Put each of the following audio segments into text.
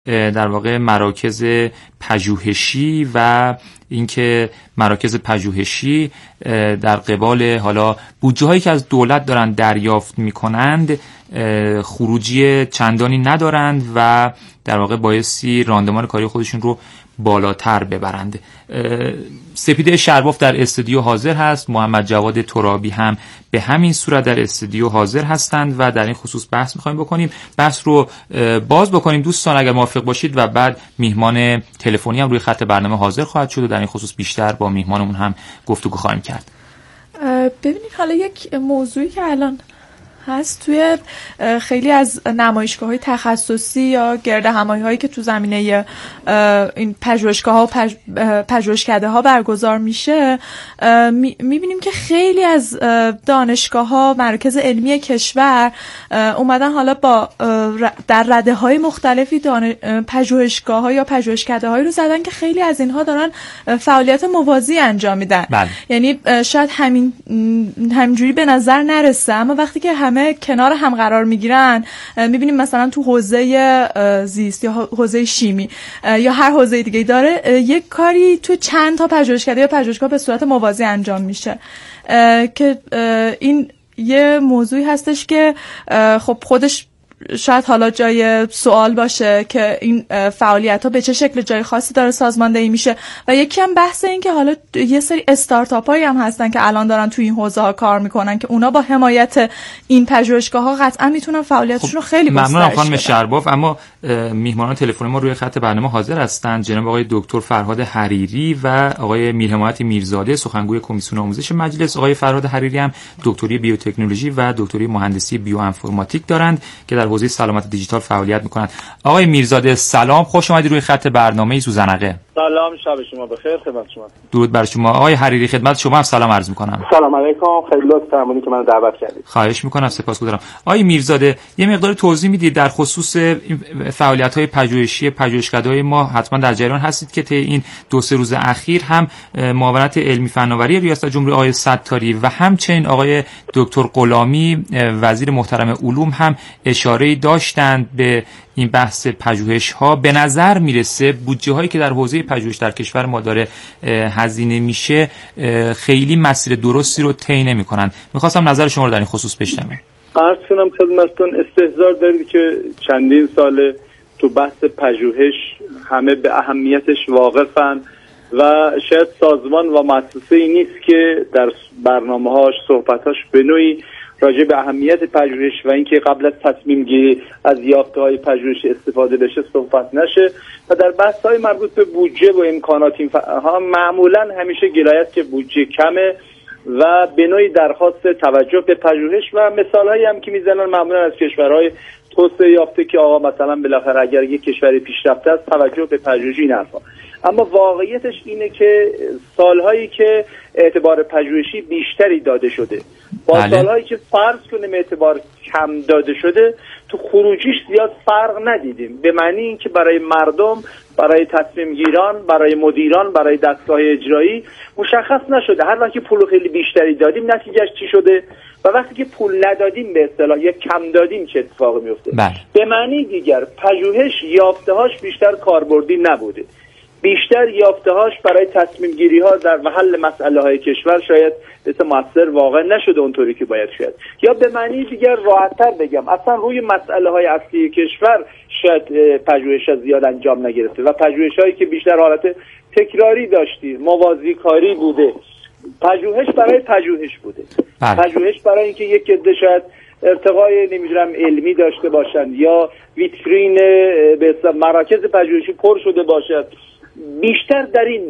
در واقع مراکز پژوهشی و اینکه مراکز پژوهشی در قبال حالا بودجه هایی که از دولت دارن دریافت میکنند خروجی چندانی ندارند و در واقع بایستی راندمان کاری خودشون رو بالاتر ببرند. سپیده شرباف در استودیو حاضر هست، محمد جواد ترابی هم به همین صورت در استودیو حاضر هستند و در این خصوص بحث می‌خوایم بکنیم. بحث رو باز بکنیم دوستان اگر موافق باشید و بعد میهمان تلفنی هم روی خط برنامه حاضر خواهد شد و در این خصوص بیشتر با میهمانمون هم گفتگو خواهیم کرد. ببینید حالا یک موضوعی که الان هست توی خیلی از نمایشگاه‌های تخصصی یا گردهمایی‌هایی که تو زمینه این پژوهشگاه‌ها و پژوهشکده‌ها برگزار میشه، می‌بینیم که خیلی از دانشگاه‌ها، مراکز علمی کشور اومدن حالا با در رده‌های مختلفی پژوهشگاه‌ها یا پژوهشکده‌هایی رو زدن که خیلی از اینها دارن فعالیت موازی انجام میدن. یعنی شاید همینجوری به نظر نرسه، اما وقتی که همه کنار هم قرار میگیرن میبینیم مثلا تو حوزه زیست یا حوزه شیمی یا هر حوزه دیگه داره یک کاری تو چند تا پژوهشکده یا پژوهشگاه به صورت موازی انجام میشه که این یه موضوعی هستش که خب خودش شاید حالا جای سوال باشه که این فعالیت‌ها به چه شکل جای خاصی داره سازماندهی میشه و یکی هم بحث این که حالا یه سری استارتاپ‌هایی هم هستن که الان دارن تو این حوزه‌ها کار میکنن که اونا با حمایت این پژوهشگاه‌ها قطعا میتونن فعالیتشون رو خیلی گسترش بدن. ممنونم خانم شرباف. اما میهمانان تلفنی ما روی خط برنامه حاضر هستند، جناب آقای دکتر فرهاد حریری و آقای میرحمایت میرزاده سخنگوی کمیسیون آموزش مجلس. آقای فرهاد حریری هم دکتری بیوتکنولوژی و دکتری مهندسی بیوانفورماتیک دارند که در حوزه سلامت دیجیتال فعالیت میکنند. آقای میرزاده سلام، خوش اومدید روی خط برنامه سوزنقه. سلام، شب شما بخیر، خدمت شما. درود بر شما. آقای حریری خدمت شما هم سلام عرض میکنم. سلام علیکم، خیلی لطف فرمودید که منو دعوت کردید. خواهش میکنم، سپاسگزارم. آقای میرزاده یه مقدار توضیح میدید در خصوص فعالیت‌های پژوهشی پژوهشکده‌های ما؟ حتما در جریان هستید که طی این 2-3 روز اخیر هم معاونت علمی فناوری ریاست جمهوری آقای ستاری و همچنین آقای دکتر غلامی وزیر محترم علوم هم اشاره داشتند به این بحث پژوهش‌ها. به نظر میرسه بودجه هایی که در حوزه پژوهش در کشور ما داره هزینه میشه خیلی مسیر درستی رو طی نمی‌کنن. می‌خواستم نظر شما رو در این خصوص بشنوم. عرض کنم خدمتتون استحضار دارید که چندین سال تو بحث پژوهش همه به اهمیتش واقفن و شاید سازمان و مؤسسه‌ای نیست که در برنامه‌هاش صحبتاش به نوعی راجع به اهمیت پژوهش و اینکه قبل از تصمیم گیری از یافته‌های پژوهش استفاده بشه صحبت نشه و در بحث‌های مربوط به بودجه و امکانات اینها معمولاً همیشه گرایت که بودجه کمه و به نوعی درخواست توجه به پژوهش و مثال‌هایی هم که میزنن معمولاً از کشورهای توسعه یافته که آقا مثلا بالاخره اگر یک کشور پیشرفته است توجه به پژوهش این حرفا. اما واقعیتش اینه که سالهایی که اعتبار پژوهشی بیشتری داده شده با سالهایی که فرض کنیم اعتبار کم داده شده تو خروجیش زیاد فرق ندیدیم، به معنی اینکه برای مردم، برای تصمیم گیران، برای مدیران، برای دستگاه اجرایی مشخص نشده. هر وقتی پول خیلی بیشتری دادیم نتیجهش چی شده و وقتی که پول ندادیم به اصطلاح یا کم دادیم چه اتفاقی میفته. به معنی دیگر پژوهش یافته‌هاش بیشتر کاربردی نبوده، بیشتر یافته‌هاش برای تصمیم گیری ها در حل مسئله های کشور شاید مثل مؤثر واقع نشده اونطوری که باید شد، یا به معنی دیگر راحت‌تر بگم اصلا روی مسئله های اصلی کشور شاید پژوهش زیاد انجام نگرفته و پژوهش‌هایی که بیشتر حالت تکراری داشتی، موازی کاری بوده، پژوهش برای پژوهش بوده. پژوهش برای اینکه یک عده شاید ارتقای نمیدونم علمی داشته باشند یا ویترین به مراکز پژوهشی پر شده باشد، بیشتر در این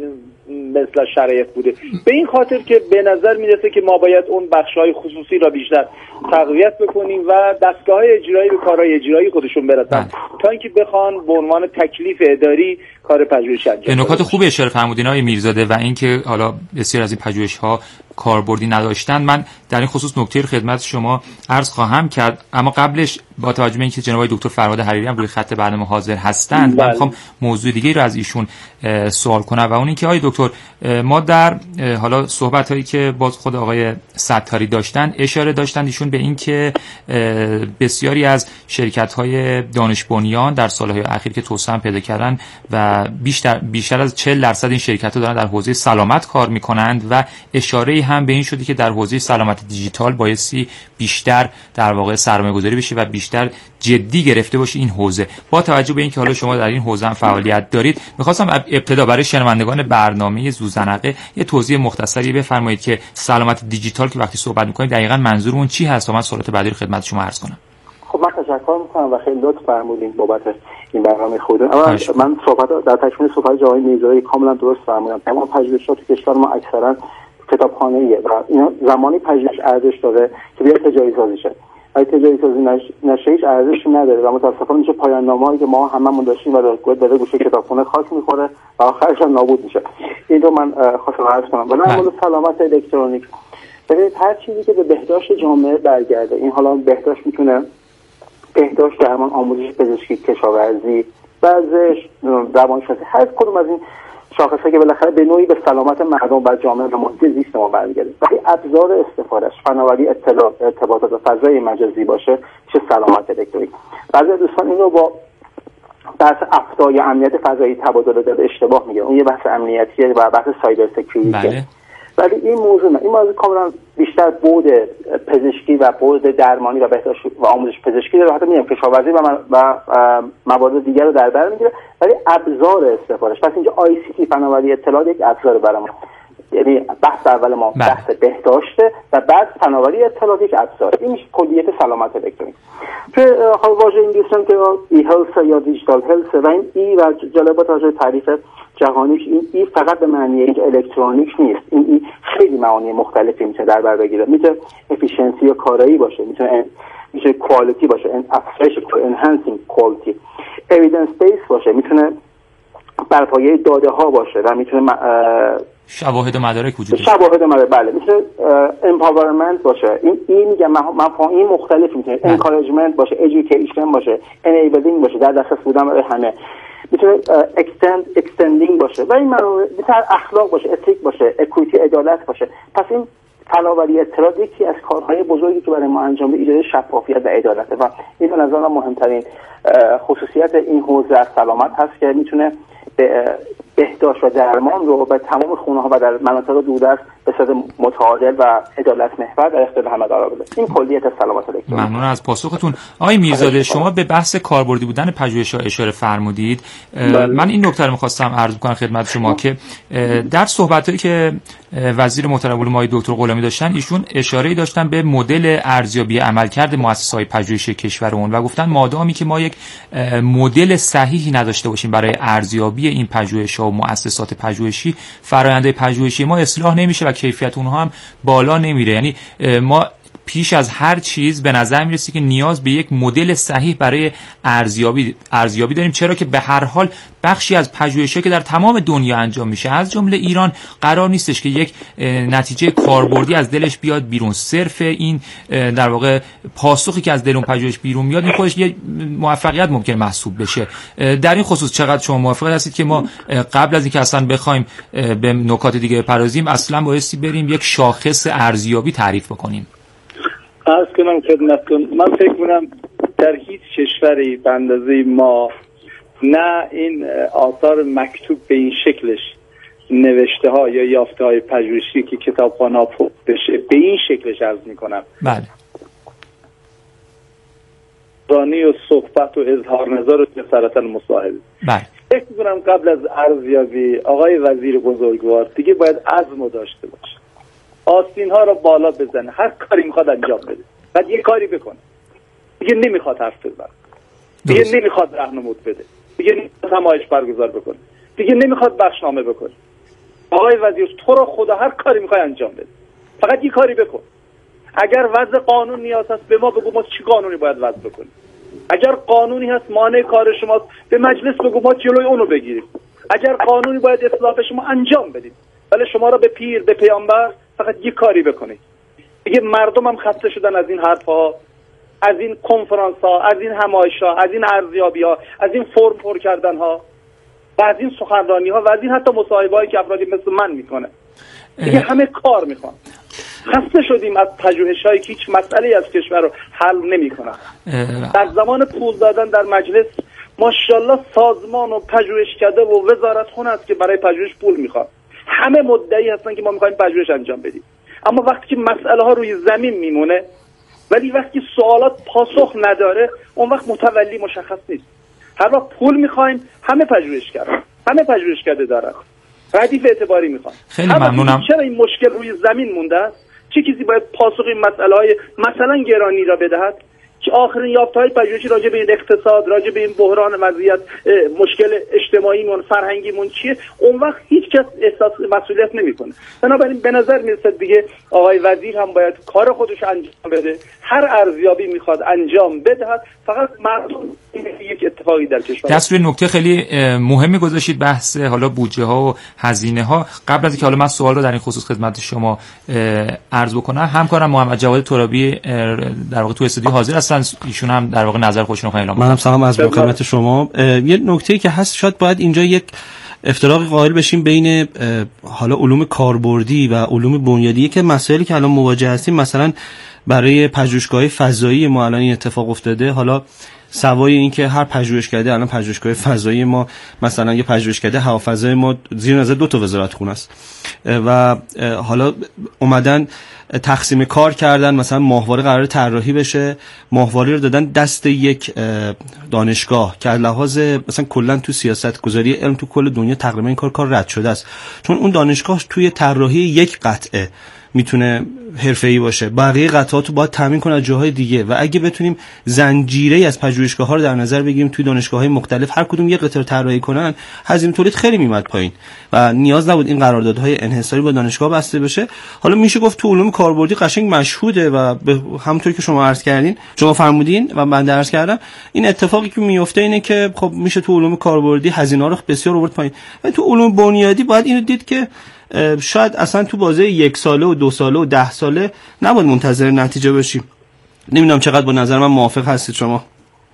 مثل شرایط بوده. به این خاطر که به نظر میرسه که ما باید اون بخش‌های خصوصی را بیشتر تقویت بکنیم و دستگاه‌های اجرایی به کارهای اجرایی خودشون برسن تا اینکه بخوان به عنوان تکلیف اداری کار پژوهش انجام بدن. به نکات خوبی اشاره فرمودین آقای میرزاده و اینکه حالا بسیار از این پژوهش‌ها کاربردی نداشتن. من در این خصوص نکته خدمت شما عرض خواهم کرد، اما قبلش با توجه به اینکه جناب دکتر فرهاد حریری هم روی خط برنامه حاضر هستند، من می‌خوام موضوع دیگه‌ای رو از ایشون سوال کنم و اون اینکه آقای دکتر، ما در حالا صحبت‌هایی که باز خود آقای ستاری داشتن اشاره داشتن ایشون به اینکه بسیاری از شرکت‌های دانش بنیان در سال‌های اخیر که توسعه پیدا کردن و بیشتر از 40% این شرکت‌ها دارن در حوزه سلامت کار می‌کنند و اشاره‌ای هم به این شده که در حوزه سلامت دیجیتال بایستی بیشتر در واقع سرمایه‌گذاری بشه و بیشتر جدی گرفته باشه این حوزه. با توجه به اینکه حالا شما در این حوزه هم فعالیت دارید، می‌خواستم ابتدا برای شنوندگان برنامه زوزنقه یه توضیح مختصری بفرمایید که سلامت دیجیتال که وقتی صحبت می‌کنید دقیقاً منظور اون چی هست و من سوالات بعدی رو خدمت شما عرض کنم. خب من تشکر می‌کنم و خیلی لطف فرمودین بابت این برنامه خودتون. من صحبت در تکمیل صحبت جناب میرزایی کاملا درست فرمودن. تمام پژوهشات تو کشور ما اکثرا کتابخانه‌ایه و اینا زمانی پژوهش ارزش داره که بیاد تجاری سازی شه. اگه تجاری سازی نشه هیچ ارزشی نداره و متأسفانه میشه پایان نامه‌ای که ما هممون داشتیم و داره گوشه کتابخونه خاک می‌خوره و آخرش هم نابود میشه. این رو من خواستم عرض کنم. ولی در مورد سلامت الکترونیک، ببینید هر چیزی که به بهداشت جامعه برگرده، این حالا بهداشت میتونه بهداشت، درمان، آموزش پزشکی، کشاورزی، ورزش، روانشناسی، هر کدوم از این شاخصه که بالاخره به نوعی به سلامت مردم و جامعه و محیط زیست ما برمیگرده. ولی ابزار استفادهش، فناوری اطلاعات، ارتباطات و فضای مجازی باشه، چه سلامت الکترونیک. بعضی دوستان این رو با بحث افزای امنیت فضایی تبادل داده اشتباه میگیرن. اون یه بحث امنیتیه و بحث سایبر سکیوریتی. ولی این موضوع کاملا بیشتر بود پزشکی و بود درمانی و بهداشت و آموزش پزشکی داره، حتی میگم کشاورزی و موارد دیگر رو در بر میگیره، ولی ابزار استفادهش. پس اینجا آی سی تی، فناوری اطلاعات، یک ابزار برای ما. یعنی بحث اول ما بحث بهداشته و بعد فناوری اطلاعات یک ابزار. این میشه کلیت سلامت الکترونیک. توی واژه انگلیسی که ای هلث یا دیجیتال هلث و این ای و جالب توجه تعریف جهانیش، این ای فقط به معنی اینکه الکترونیک نیست. این ای خیلی معانی مختلفی میتونه در بر بگیره. میتونه افیشنسی یا کارایی باشه، میتونه کوالیتی باشه، افزایش انهانسینگ کوالیتی، اوییدنس بیس باشه، میتونه بر پایه داده ها باشه و میتونه شواهد و مدارک وجود داره. شواهد و مدارک، بله، میتونه امپاورمنت باشه. این میگم مفاهیم مختلف میتونه. انکارجمنت باشه، ادویکیشن باشه، انیبلینگ باشه، در دسترس بودن برای همه. میتونه اکستندینگ باشه و این میتونه اخلاق باشه، اتیک باشه، اکویتی، عدالت باشه. پس این فناوری اطلاعات یکی از کارهای بزرگی که برای ما انجام میده ایجاد شفافیت و عدالت و این به نظر من مهمترین خصوصیت این حوزه از سلامت هست که میتونه بهداشت و درمان رو به تمام خونه‌ها و در مناطق دوردست به صورت متعادل و عدالت محور در اختیار همه قرار بده. این کلیت سلامت الکترونیک. ممنون از پاسختون. آقای میرزاده، شما به بحث کاربردی بودن پژوهش‌ها اشاره فرمودید. من این نکته رو می‌خواستم عرض کنم خدمت شما که در صحبتایی که وزیر محترم آقای دکتر غلامی داشتن، ایشون اشاره‌ای داشتن به مدل ارزیابی عملکرد مؤسسه‌های پژوهشی کشورمون و گفتن مادامی که ما یک مدل صحیحی نداشته باشیم برای ارزیابی این پژوهش‌ها و مؤسسات پژوهشی، فرآیند پژوهشی ما اصلاح نمیشه و کیفیت اونها هم بالا نمیره. یعنی ما پیش از هر چیز به نظر میرسه که نیاز به یک مدل صحیح برای ارزیابی داریم، چرا که به هر حال بخشی از پژوهش‌ها که در تمام دنیا انجام میشه از جمله ایران قرار نیستش که یک نتیجه کاربردی از دلش بیاد بیرون. صرف این در واقع پاسخی که از دل اون پژوهش بیرون میاد این خودش یه موفقیت ممکن محسوب بشه. در این خصوص چقدر شما موافق هستید که ما قبل از اینکه اصلا بخوایم به نکات دیگه بپردازیم اصلا بایستی بریم یک شاخص ارزیابی تعریف بکنیم؟ عرض کنم خدمتتون، من فکر کنم در هیچ کشوری به اندازه ما نه این آثار مکتوب به این شکلش، نوشته ها یا یافته های پژوهشی که کتابخانه ها پر بشه به این شکلش عرض میکنم. بله. رانی و صحبت و اظهار نظر و جسارت المصاحبه. بله. فکر کنم قبل از ارزیابی آقای وزیر بزرگوار دیگه باید عزم داشته باشه، آستین ها رو بالا بزنه، هر کاری میخواد انجام بده، بعد یه کاری بکنه. دیگه نمیخواد حرف بزنه، دیگه نمیخواد راهنمود بده، دیگه نمیخواد همایش برگزار بکنه، دیگه نمیخواد بخشنامه بکنه. آقای وزیر تو رو خدا هر کاری میخوای انجام بده، فقط یه کاری بکن. اگر وضع قانون نیاز هست به ما بگو ما چی قانونی باید وضع بکنیم. اگر قانونی هست مانع کار شما به مجلس بگو ما جلوی اونو بگیریم. اگر قانونی باید اصلاح بشه ما انجام بدیم. ولی شما را به پیر، به پیامبر، فقط یه کاری بکنید. دیگه مردم هم خسته شدن از این حرف‌ها، از این کنفرانس‌ها، از این همایش‌ها، از این ارزیابی‌ها، از این فرم پر کردن‌ها و از این سخنرانی‌ها و از این حتی مصاحبه‌هایی که افرادی مثل من میکنه. دیگه همه کار میخوان. خسته شدیم از پژوهش‌هایی که هیچ مسئله‌ای از کشور رو حل نمی‌کنن. در زمان پول دادن در مجلس ماشاءالله سازمان و پژوهشکده و وزارتخونه است که برای پژوهش پول میخواد. همه مدعی هستن که ما میخوایم پژوهش انجام بدیم، اما وقتی که مسئله ها روی زمین میمونه، ولی وقتی سوالات پاسخ نداره، اون وقت متولی مشخص نیست. هر وقت پول میخوایم، همه پژوهشکده دارن، ردیف اعتباری میخوان. خیلی ممنونم. چرا این مشکل روی زمین مونده است؟ چه کسی باید پاسخ این مسئله های مثلا گرانی را بدهد که آخرین یافته‌های پژوهشی راجع به این اقتصاد، راجع به این بحران وضعیت، مشکل اجتماعیمون، فرهنگیمون چیه، اون وقت هیچ کس احساس مسئولیت نمیکنه. بنابراین به نظر میرسه دیگه آقای وزیر هم باید کار خودش انجام بده. هر ارزیابی میخواد انجام بدهد، فقط مردم یک اتفاقی در کشور. دست روی نکته خیلی مهمی گذاشتید، بحث حالا بودجه ها و هزینه ها. قبل از اینکه حالا من سوال رو در این خصوص خدمت شما عرض بکنم، همکارم محمد جواد ترابی در واقع تو استودیو حاضر هستن، ایشون هم در واقع نظر خودشون رو اعلام کنن. منم سلام از خدمت شما. یه نکته‌ای که هست، شاید باید اینجا یک افتراقی قائل بشیم بین حالا علوم کاربردی و علوم بنیادی که مسائلی که الان مواجه هستیم، مثلا برای پژوهشگاه فضایی ما الان این اتفاق افتاده. حالا سوای این که هر پژوهشکده، الان پژوهشگاه فضایی ما مثلا یه پژوهشکده هوافضای ما زیر نظر 2 تا وزارتخونه است و حالا اومدن تقسیم کار کردن، مثلا ماهواره قرار طراحی بشه، ماهواره رو دادن دست یک دانشگاه که از لحاظ مثلا کلا تو سیاست گذاری علم تو کل دنیا تقریبا این کار رد شده است، چون اون دانشگاه توی طراحی یک قطعه میتونه حرفه‌ای باشه، بقیه قطعات رو باید تامین کنه از جاهای دیگه. و اگه بتونیم زنجیره از پژوهشگاه‌ها رو در نظر بگیریم توی دانشگاه‌های مختلف، هر کدوم یک قطعه طراحی کنن، هزینه تولید خیلی میاد پایین و نیاز نبود این قراردادهای انحصاری با دانشگاه بسته بشه. حالا میشه گفت تو علوم کاربردی قشنگ مشهوده و همونطوری که شما عرض کردین، شما فرمودین و من عرض کردم، این اتفاقی که میفته اینه که خب میشه تو علوم کاربردی هزینه‌ها رو بسیار آورد پایین. و تو علوم بنیادی باید اینو دید که شاید اصلا تو بازه 1 ساله و 2 ساله و 10 ساله نباید منتظر نتیجه باشیم. نمیدونم چقدر با نظر من موافق هستید شما.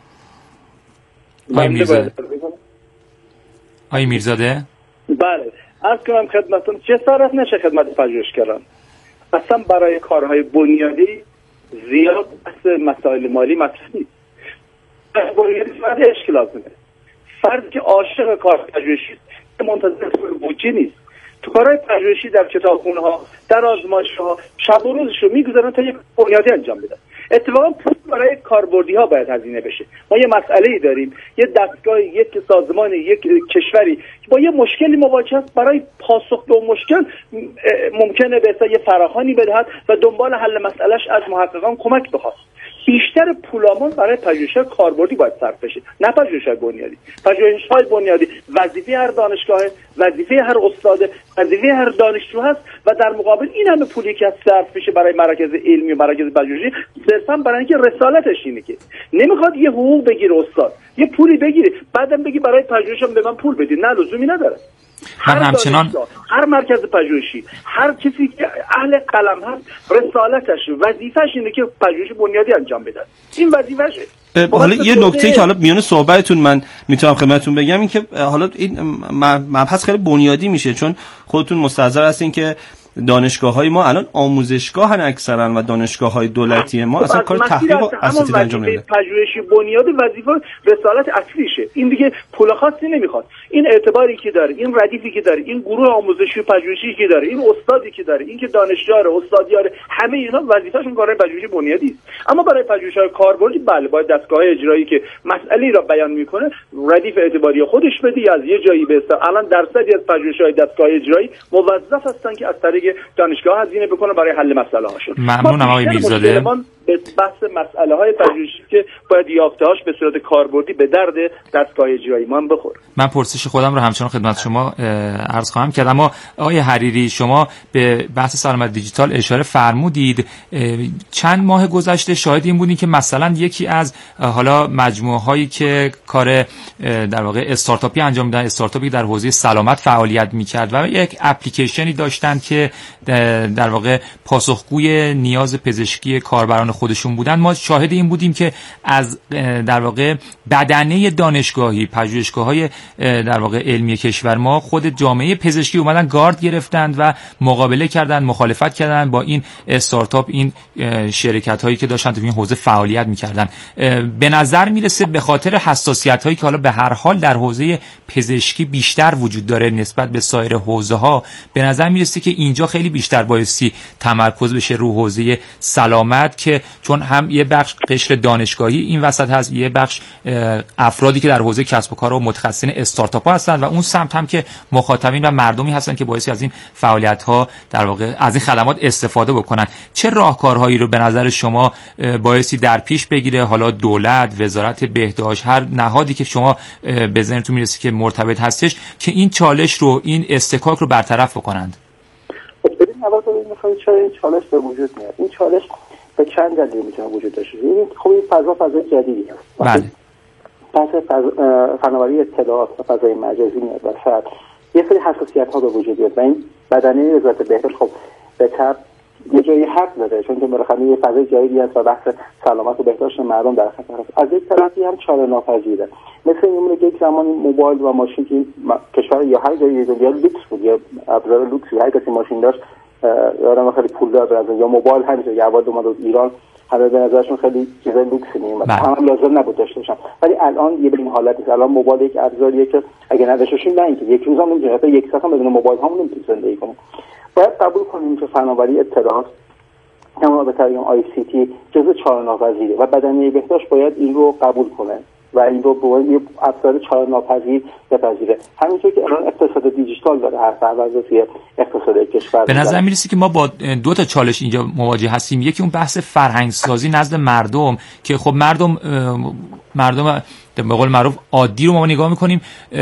آقای میرزاده؟ بله، عرض کنم خدمتتون جسارت نشه خدمت پژوهشگران. اصلا برای کارهای بنیادی زیاد مسائل مالی مطرح نیست. بنیادی فرد عشق لازمه. فرد که عاشق کار پژوهشی است، منتظر بودجه نیست. تو کارهای پژوهشی در کتابخونه‌ها، در آزمایش‌ها شب و روزش رو می‌گذارن تا یک بنیادی انجام بدن. اتفاقا برای کاربردی‌ها باید هزینه بشه. ما یه مسئله‌ای داریم، یه دستگاه، یک سازمان، یک کشوری که با یه مشکلی مواجه است، برای پاسخ به اون مشکل ممکنه به یه فراخوانی بدهد و دنبال حل مسئلهش از محققان کمک بخواد. بیشتر پولامون برای پژوهش‌های کاربردی باید صرف بشه، نه پژوهش‌های بنیادی. پژوهش‌های بنیادی وظیفه هر دانشگاه، وظیفه هر استاد، وظیفه هر دانشجو هست و در مقابل این همه پولی که صرف بشه برای مراکز علمی و مراکز پژوهشی، صرفاً برای اینکه رسالتش اینه که نمیخواد یه حقوق بگیره استاد، یه پولی بگیره بعدم بگی برای پژوهشم به من پول بدید، نه لزومی نداره. من همچنان هر مرکز پژوهشی، هر کسی که اهل قلم هست، رسالتش، وظیفه‌اش اینه که پژوهش بنیادی انجام بده. این وظیفه‌شه. حالا یه نکته که حالا میون صحبتتون من میتونم خدمتتون بگم این که حالا این مبحث خیلی بنیادی میشه، چون خودتون مستحضر هستین که دانشگاه‌های ما الان آموزشگاهن اکثرا و دانشگاه‌های دولتی ما اصلا کار تحقیق و اساتید انجام نمیدن. پژوهشی بنیادی وظیفه رسالت اصلیشه. این دیگه پول خاصی نمیخواد. این اعتباری که داره، این ردیفی که داره، این گروه آموزشی و پژوهشی که داره، این استادی که داره، این که دانشجواره، استادیاره، همه اینا وظیفه‌شون کارهای پژوهشی بنیادی است. اما برای پژوهش‌های کاربردی بله باید دستگاه اجرایی که مسئله را بیان میکنه ردیف اعتباری خودش بده، از یه جایی به الان درصدی از پژوهش‌های دستگاه اجرایی موظف هستن که از طریق دانشگاه هزینه بکنه برای حل مسئله هاشون. ممنونم آقای میرزاده. به بحث مسئله های پژوهشی که باید یافته‌هاش به صورت کاربردی به درد دستگاه اجرایی ما بخوره. من پرسش خودم رو همچنان خدمت شما عرض خواهم کرد، اما آقای حریری شما به بحث سلامت دیجیتال اشاره فرمودید. چند ماه گذشته شاهد این بودیم که مثلا یکی از حالا مجموعه هایی که کار در واقع استارتاپی انجام میدن، استارتاپی در حوزه سلامت فعالیت میکرد و یک اپلیکیشنی داشتن که در واقع پاسخگوی نیاز پزشکی کاربران خودشون بودن. ما شاهد این بودیم که از در واقع بدنه دانشگاهی، پژوهشگاه‌های در واقع علمی کشور ما، خود جامعه پزشکی اومدن گارد گرفتند و مقابله کردند، مخالفت کردند با این استارتاپ، این شرکت‌هایی که داشتن تو این حوزه فعالیت می‌کردن. به نظر میرسه به خاطر حساسیت‌هایی که حالا به هر حال در حوزه پزشکی بیشتر وجود داره نسبت به سایر حوزه‌ها، به نظر میرسه که اینجا خیلی بیشتر بایستی تمرکز بشه رو حوزه سلامت، که چون هم یه بخش قشر دانشگاهی این وسط هست، یه بخش افرادی که در حوزه کسب و کار و متخصصین استارتاپ‌ها هستن و اون سمت هم که مخاطبین و مردمی هستن که بایستی از این فعالیت‌ها در واقع از این خدمات استفاده بکنن. چه راهکارهایی رو به نظر شما بایستی در پیش بگیره، حالا دولت، وزارت بهداشت، هر نهادی که شما به ذهنتون میرسه که مرتبط هستش، که این چالش رو، این استکاک رو برطرف بکنند؟ ببین اول می‌خوام چرا این چالش به وجود میاد. این چالش به چند دلیل میتونه وجود داشته باشه. خب این فضای جدیدی هست. بله. پس فناوری اطلاعات و فضای مجازی میاد وسط، یه سری حساسیت‌ها به وجود میاد و این بدنه وزارت بهداشت خب به طب یه جایی حق داره، چون که بالاخره یه فضای جدیدی هست و بحث سلامت و بهداشت مردم در خطر است. از یک طرفی هم چاره ناپذیره. مثل این یک زمانی موبایل و ماشین که کشور یا هر جای دنیا لوکس بود، یا ابزار لوکسی، هر کسی ماشین داشت آدم خیلی پولدار بود، یا موبایل همینطور که اول اومد ایران همه به نظرشون خیلی چیزای لوکسی میومد، هم لازم نبود داشته باشن. ولی الان یه به این حالت است. الان موبایل یک ابزاریه که اگه نداشتیم نه اینکه یک روز هم نمی‌تونیم، حتی یک ساعت هم بدون موبایل هم نمی‌تونیم زندگی کنیم. باید قبول کنیم که فناوری اطلاعات همون به تعبیر ICT جزء چاره‌ناپذیره و بدنه بهداشت باید این رو قبول کنه و این رو باید یه ابزار چاره‌ناپذیر بپذیره. همینطور که الان اقتصاد دیجیتال داره هر وضعیت اقتصاد کشور. به نظر میرسه که ما با دو تا چالش اینجا مواجه هستیم. یکی اون بحث فرهنگ سازی نزد مردم، که خب مردم به قول معروف عادی رو ما نگاه میکنیم،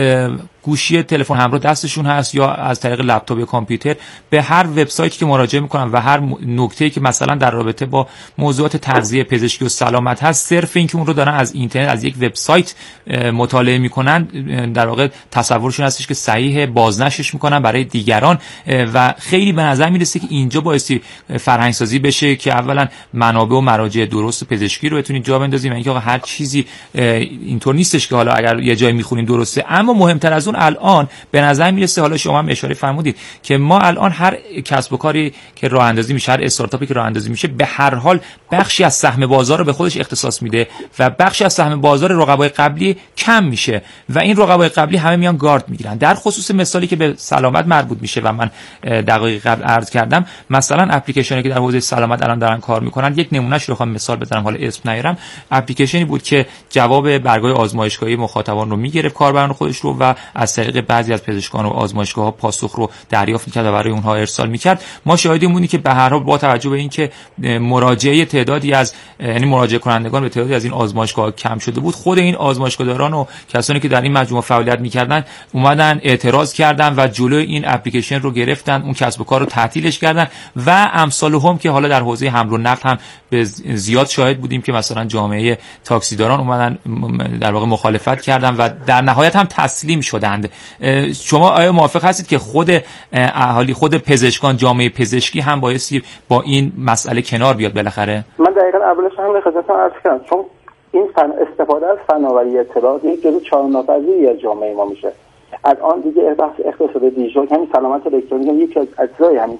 گوشی تلفن همراه دستشون هست یا از طریق لپتاپ یا کامپیوتر به هر وبسایتی که مراجعه میکنن و هر نکته‌ای که مثلا در رابطه با موضوعات تغذیه، پزشکی و سلامت هست، صرف این که اون رو دارن از اینترنت، از یک وبسایت مطالعه میکنن، در واقع تصورشون هستش که صحیح، بازنشرش میکنن برای دیگران و خیلی به نظر میرسه که اینجا بایستی فرهنگ سازی بشه که اولا منابع و مراجع درست پزشکی رو بتونید جا بندازیم و اینکه هر چیزی اینطور نیستش که حالا اگر یه جایی میخونیم درسته. اما مهمتر از اون الان به نظر میرسه، حالا شما هم اشاره فرمودید که ما الان هر کسب و کاری که راه اندازی میشه، هر استارتاپی که راه اندازی میشه، به هر حال بخشی از سهم بازار رو به خودش اختصاص میده و بخشی از سهم بازار رقبای قبلی کم میشه و این رقبای قبلی همه میان گارد میگیرن. در خصوص مثالی که به سلامت مربوط میشه و من دقایق قبل عرض کردم، مثلا اپلیکیشنی که در حوزه سلامت الان دارن کار میکنن، یک نمونهش رو بخوام مثال بزنم، حالا اسم نیارم، اپلیکیشنی بود که جواب برگای آزمایشگاهی مخاطبان رو میگرفت، کاربران خودش رو، و از طریق بعضی از پزشکان و آزمایشگاه‌ها پاسخ رو دریافت می‌کرد و برای اونها ارسال می‌کرد. ما شاهدیم بودیم که به هر حال با توجه به اینکه مراجعه تعدادی از یعنی مراجعه کنندگان به تعدادی از این آزمایشگاه‌ها کم شده بود، خود این آزمایشگاهداران و کسانی که در این مجموعه فعالیت می‌کردن اومدن اعتراض کردن و جلوی این اپلیکیشن رو گرفتن، اون کسب و کار رو تعطیلش کردن و امثال هم که حالا در حوزه حمل و نقل هم به زیاد شاهد بودیم که مثلا جامعه تاکسیداران اومدن در واقع مخالفت کردن و در نهایت هم تسلیم شدند. شما آیا موافق هستید که خود اهالی، خود پزشکان، جامعه پزشکی هم بایستی با این مسئله کنار بیاد بالاخره؟ من دقیقاً اولش هم خدمتتون عرض کردم، چون این استفاده از فناوری اطلاعات یک جزء چاره‌ناپذیری از جامعه ما میشه. الان دیگه بحث اقتصاد دیجیتال، همین سلامت الکترونیک هم یکی از اجزای همین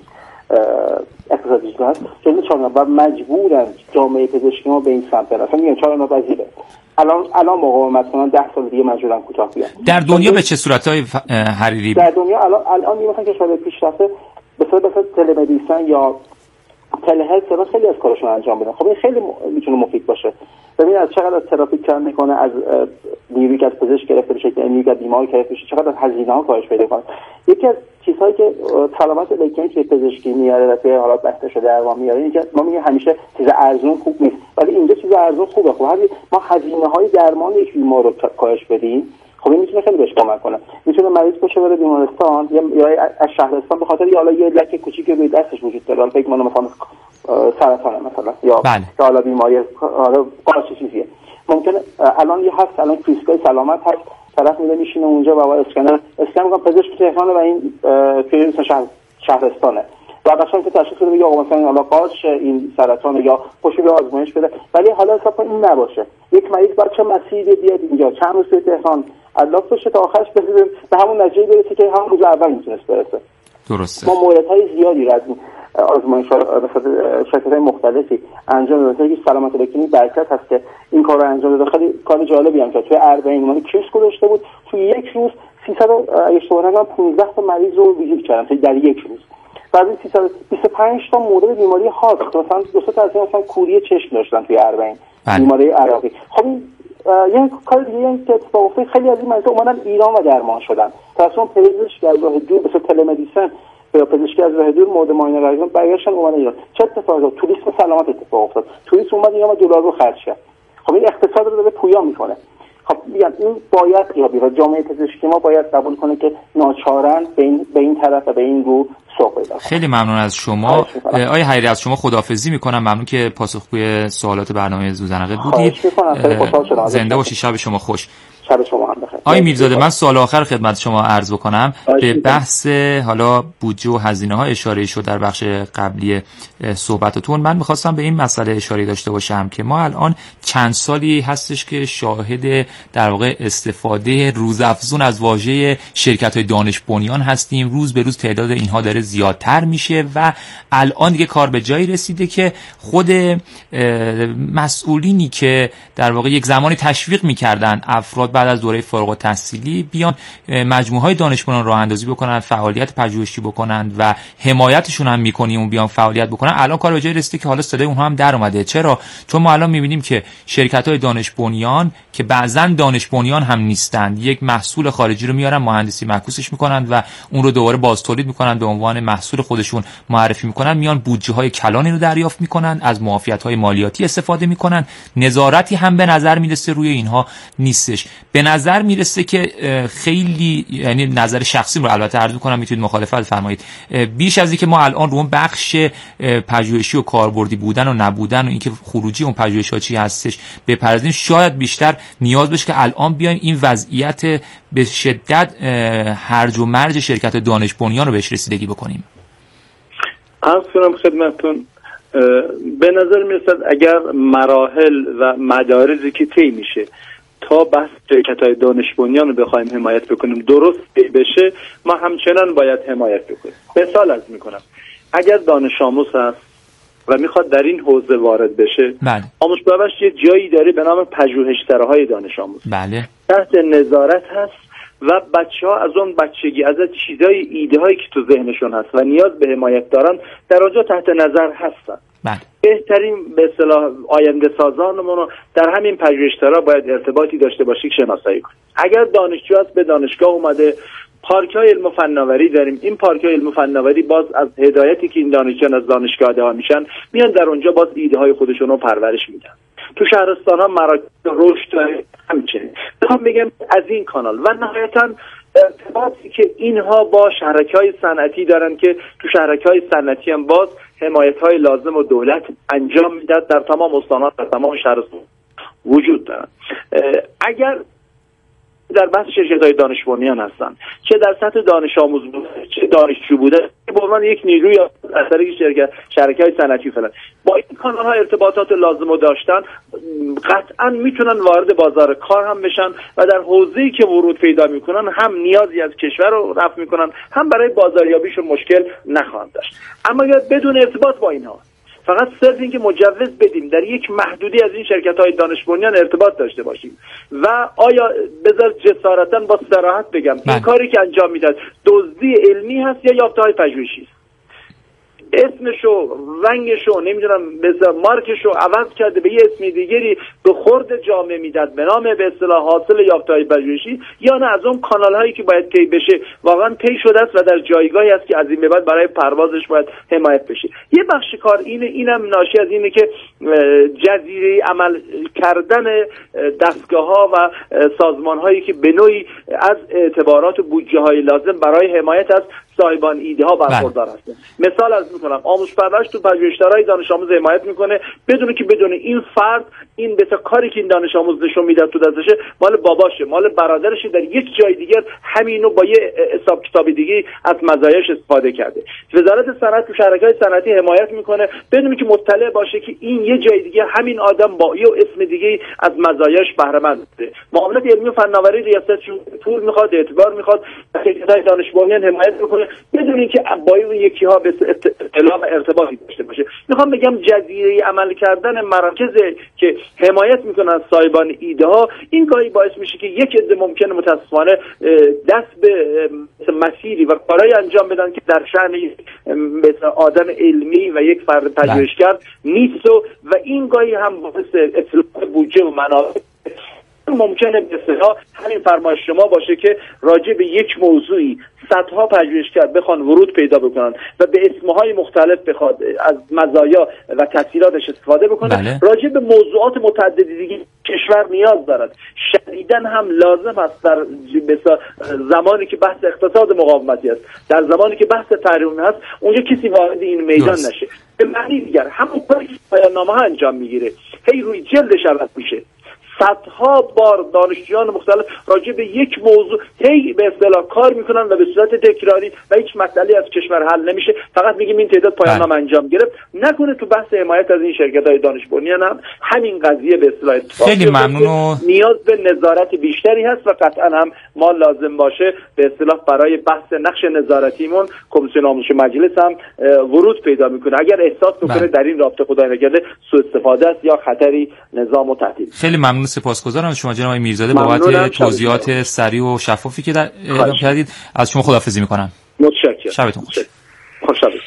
اقتصاد دیجیتال هست، جزء چاره‌ناپذیر و مجبورن جامعه پزشکی ما به این سمت برن. اصلا میگن چاره‌ناپذیره. الان مقاومت کنن 10 سال دیگه مجبورن کوتاه بیان. در دنیا به چه صورت‌های حریری؟ در دنیا الان مثلا کشورهای پیشرفته به صورت تلمدیسن یا تلهلت خیلی از کارشون انجام بدن. خب این خیلی میتونه مفید باشه. ببین از چقدر ترافیک کم میکنه، از نیرویی که از پزشک گرفته بشه که نیرویی که بیمار گرفته بشه، چقدر از هزینه‌ها کاهش پیدا کنه. یکی از چیزهایی که سلامت الکترونیکی پزشکی میاره و توی حالات بسته درمان میاره اینه که ما میگیم همیشه چیز ارزون خوب نیست، ولی اینجا چیز ارزون خوبه. خب ما هزینه‌های درمان یک بیمار رو کاهش بدیم، خب این میتونه خیلی بهش کمک کنه. میتونه مریض باشه بره بیمارستان یا از شهرستان به خاطر حالا یه لکه کوچیکی روی دستش وجود داره، فکر کنم مثلا سرطان مثلا یا حالا بیماری حالا قارچ چیزیه، ممکنه الان الان کریسکای سلامت هست، طرف میره میشینه اونجا و اسکن میکنه، پزشک تهران و این توی شهرستانه و قشنگ که تشخیص بده یا مثلا حالا قارچ این سرطان یا پشت به آزمایش بده. ولی حالا حساب این نباشه، یک مریض باید چه مسیری بیاد اینجا چند روز توی تهران علاف بشه تا آخرش برسه به همون نتیجه برسه که همون روز اول میتونست برسه. درسته. ما موردهای زیادی رو از آزمایش‌ها به شرکت‌های مختلفی انجام دادیم. یکی سلامت الکترونیک برکت هست که این کار رو انجام داده. خیلی کار جالبی هم کرد. توی 40 من کیس گذاشته بود، توی یک روز 300 اشتباه نکنم 15 تا مریض رو ویزیت کردن در یک روز. بعد 325 تا مورد بیماری هارت، مثلا 200 تا مثلا کوری چشم داشتن توی 40 بیماری عراقی. خب یه کار دیگه این که اتفاق افتاد، خیلی از این مریضا اومدن ایران و درمان شدن. تصمیم پزشک از راه دور مثل تلمدیسن یا پزشکی از راه دور مورد معاینه رایگان برگشتن اومدن ایران. چه اتفاقی افتاد؟ توریسم سلامت اتفاق افتاد. توریست اومد ایران و دلار رو خرج کرد. خب این اقتصاد رو داره پویا میکنه. خب میگم این باید یا جامعه پزشکی ما باید قبول کنه که ناچارن به این طرف و به این رو سوق پیدا. خیلی ممنون از شما آقای حریری، از شما خداحافظی میکنم. ممنون که پاسخگوی سوالات برنامه زوزنقه بودید. زنده باشید. شب شما خوش. شب شما هم بخیر. آقای میرزاده، من سوال آخر خدمت شما عرض بکنم. به بحث حالا بودجه و هزینه ها اشاره شد در بخش قبلی صحبتتون. من میخواستم به این مسئله اشاره داشته باشم که ما الان چند سالی هستش که شاهد در واقع استفاده روزافزون از واژه شرکت‌های دانش بنیان هستیم. روز به روز تعداد اینها داره زیادتر میشه و الان دیگه کار به جایی رسیده که خود مسئولینی که در واقع یک زمانی تشویق میکردن افراد بعد از دوره فارغ التحصیلی بیان مجموعه‌های دانش بنیان راه اندازی بکنن، فعالیت پژوهشی بکنن و حمایتشون هم میکنیم اون بیان فعالیت بکنن، الان کار به جایی رسیده که حالا صدای اونها هم در اومده. چرا؟ چون ما الان میبینیم که شرکت‌های دانش بنیان که بعضن دانش بنیان هم نیستند، یک محصول خارجی رو میارن، مهندسی معکوسش میکنن و اون رو دوباره باز تولید میکنن، به عنوان محصول خودشون معرفی میکنن، میان بودجه‌های کلانی رو دریافت میکنن، از معافیت‌های مالیاتی استفاده میکنن، نظارتی هم به نظر میرسه روی اینها نیستش. به نظر میرسه که خیلی، یعنی نظر شخصی رو البته عرض میکنم، میتونید مخالفت فرمایید، بیش از اینکه ما الان رو اون بخش پژوهشی و کاربردی بودن و نبودن و اینکه خروجی اون پژوهش‌ها چی هستش بپردازیم، شاید بیشتر نیاز بشه که الان بیایم این وضعیت به شدت هرج و مرج شرکت دانش بنیان رو بهش رسیدگی بکنیم. عرض کنم خدمتتون، به نظر میرسد اگر مراحل و مدارجی که طی میشه تا بحث شرکت‌های دانش بنیان رو بخوایم حمایت بکنیم درست بشه، ما همچنان باید حمایت بکنیم. مثال عرض میکنم، اگر دانش آموز هست و میخواد در این حوزه وارد بشه، آموزشگاهش یه جایی داره به نام پژوهشگرهای دانش آموز، تحت نظارت هست و بچه‌ها از اون بچگی از چیزای ایده هایی که تو ذهنشون هست و نیاز به حمایت دارن در اونجا تحت نظر هستن. بهترین به اصطلاح آینده سازانمون در همین پژوهشگرها باید ارتباطی داشته باشیم، شناسایی کنیم. اگر دانشجو است به دانشگاه اومده، پارک‌های علم و فناوری داریم، این پارک‌های علم و فناوری باز از هدایتی که این دانشجویان از دانشگاه ها میشن میان در اونجا باز ایده های خودشون رو پرورش میدن. تو شهرستان ها مراکز رشد همچنین. میخوام بگم از این کانال و نهایتاً ارتباطی که اینها با شرکت‌های صنعتی دارن که تو شرکت‌های صنعتی هم باز حمایت‌های لازم و دولت انجام میده در تمام استان‌ها، در تمام شهرستان وجود دارن. اگر در بحث شرکت‌های دانش بنیان هستن، چه در سطح دانش آموز بوده، چه دانشجو بوده، به عنوان یک نیروی از طریق شرکت‌های صنعتی فلان با این کانال‌ها ارتباطات لازم رو داشتن، قطعاً میتونن وارد بازار کار هم بشن و در حوزه‌ای که ورود پیدا میکنن هم نیازی از کشور رو رفع میکنن، هم برای بازاریابیشون مشکل نخواهند داشت. اما یا بدون ارتباط با اینها، فقط صرف این که مجوز بدیم در یک محدودی از این شرکت‌های دانش بنیان ارتباط داشته باشیم و آیا بذار جسارتاً با صراحت بگم این کاری که انجام میداد دزدی علمی هست یا یافته‌های پژوهشی است؟ اسمشو، رنگشو، نمیدونم مثلا مارکشو عوض کرده به یه اسم دیگری به خورد جامعه میداد به نام به اصطلاح حاصل یافته‌های پژوهشی، یا نه از اون کانال‌هایی که باید طی بشه واقعا طی شده است و در جایگاهی است که از این به بعد برای پروازش باید حمایت بشه. یه بخش کار اینم ناشی از اینه که جزیره عمل کردن دستگاه‌ها و سازمان‌هایی که به نوعی از اعتبارات و بودجه‌های لازم برای حمایت از صاحبان ایده ها برخوردار هستند. مثال از میکنم آموزش پرورش تو پژوهشدارای دانش آموز حمایت میکنه بدون این فرد این بتا کاری که این دانش آموز نشون میده تو دستشه مال باباشه، مال برادرشه، در یک جای دیگر همینو با یه حساب کتاب دیگه از مزایاش استفاده کرده. وزارت صنعت تو شرکت‌های صنعتی حمایت میکنه بدون که مطلع باشه که این یه جای دیگه همین آدم با یه اسم دیگه از مزایاش بهره مند بوده. معاملات علمی و فناوری ریاستشون پول میخواد، اعتبار میخواد، شرکت‌های دانش بنیان حمایت میکنه بدون اینکه با اون یکی ها به اطلاع و ارتباطی داشته باشه. میخوام بگم جزیره عمل کردن مراکز که حمایت میکنن صاحبان ایده ها این گاهی باعث میشه که یک عده ممکنه متاسفانه دست به مسیری و کارهای انجام بدن که در شأن مثلا آدم علمی و یک فرد پژوهشگر نیست و این گاهی هم باعث اتلاف بودجه و منابع ممکنه به اصطلاح همین فرمایش شما باشه که راجع به یک موضوعی صدها پژوهشگر بخوان ورود پیدا بکنن و به اسمهای مختلف بخواد از مزایا و تاثیراتش استفاده بکنه. راجع به موضوعات متعددی دیگه کشور نیاز دارد. شدیداً هم لازم است در زمانی که بحث اقتصاد مقاومتی است، در زمانی که بحث تحریمی هست، اونجا کسی وارد این میدان نشه. به معنی دیگر همون کاری که پایان‌نامه ها انجام میگیره هی روی جلدش عوض میشه. صدها بار دانشجویان مختلف راجع به یک موضوع هی به اصطلاح کار میکنن و به صورت تکراری و هیچ مسئله از کشور حل نمیشه. فقط میگیم این تعداد پایان‌نامه انجام گرفت. نکنه تو بحث حمایت از این شرکت‌های دانش بنیان هم همین قضیه به اصطلاح خیلی ممنون. نیاز به نظارت بیشتری هست و قطعا هم ما لازم باشه به اصطلاح برای بحث نقش نظارتیمون کمیسیون آموزش مجلس هم ورود پیدا میکنه اگر احساس بکنه در این رابطه خدای نکرده سوء استفاده است یا خطری نظام و تعطیل. خیلی ممنون، سپاسگزارم از شما جناب آقای میرزاده بابت توضیحات سریع و شفافی که اعلام کردید. از شما خداحافظی میکنم. متشکرم. شبتون خوش. خوش شبتون.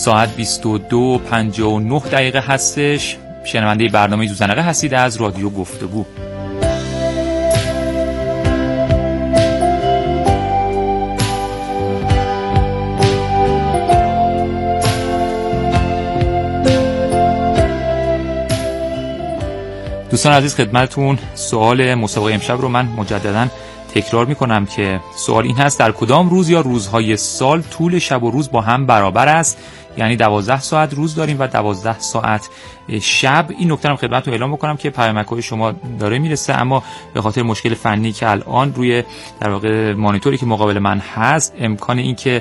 ساعت 22:59 هستش. شنونده برنامه زوزنقه هستید از رادیو گفتگو. دوستان عزیز، خدمتتون سوال مسابقه امشب رو من مجدداً تکرار میکنم که سوال این هست: در کدام روز یا روزهای سال طول شب و روز با هم برابر است؟ یعنی 12 ساعت روز داریم و 12 ساعت شب. این نکته رو خدمتتون اعلام بکنم که پیامک‌های شما داره میرسه، اما به خاطر مشکل فنی که الان روی در واقع مانیتوری که مقابل من هست، امکان این که